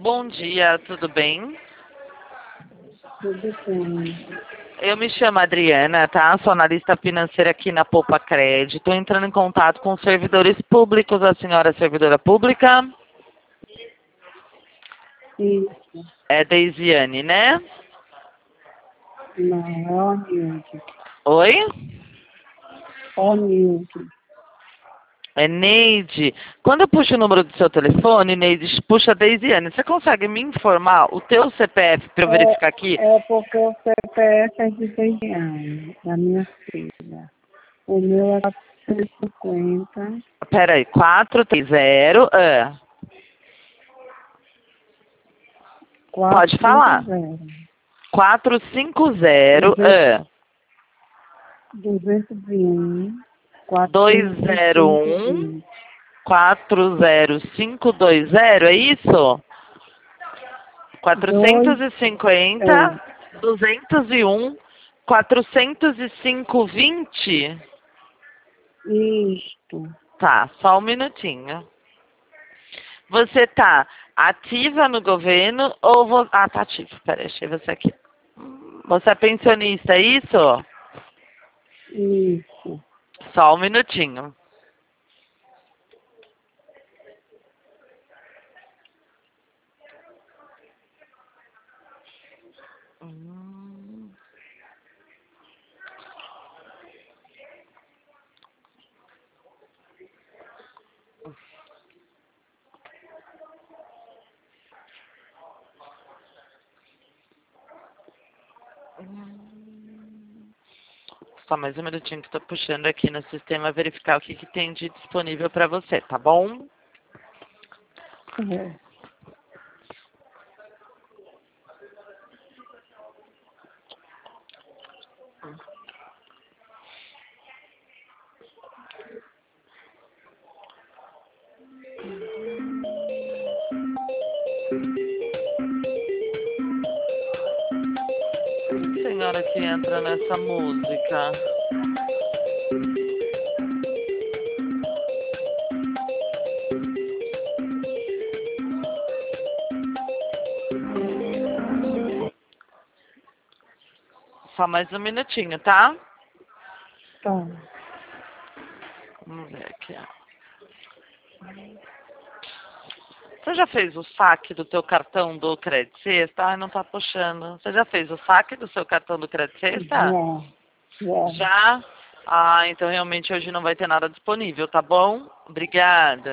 Bom dia, tudo bem? Tudo bem. Eu me chamo Adriana, tá? Sou analista financeira aqui na Poupa Crédito. Estou entrando em contato com os servidores públicos. A senhora é servidora pública? Isso. É Deisiane, né? Não, é Onilde. Oi? Onilde. É Neide. Quando eu puxo o número do seu telefone, Neide, puxa Deisiane. Você consegue me informar o teu CPF para eu verificar aqui? É porque o CPF é de 10 anos, da minha filha. O meu é 450. Peraí, 430. Pode falar. 450. 450. 201. 201 40520. 40520, é isso? 2, 450 201 40520. isto. Tá, só um minutinho. Você tá ativa no governo ou ah, tá ativa. Peraí, deixa eu ver você aqui. Você é pensionista, é isso? Isso. Só um minutinho. Só mais um minutinho que eu tô puxando aqui no sistema verificar o que tem de disponível para você, tá bom? É. Senhora que entra nessa música. Só mais um minutinho, tá? Tá. Vamos ver aqui, ó. Você já fez o saque do teu cartão do Credit Sexta? Ai, não tá puxando. Você já fez o saque do seu cartão do Credit Sexta? Já. Já? Ah, então realmente hoje não vai ter nada disponível, tá bom? Obrigada.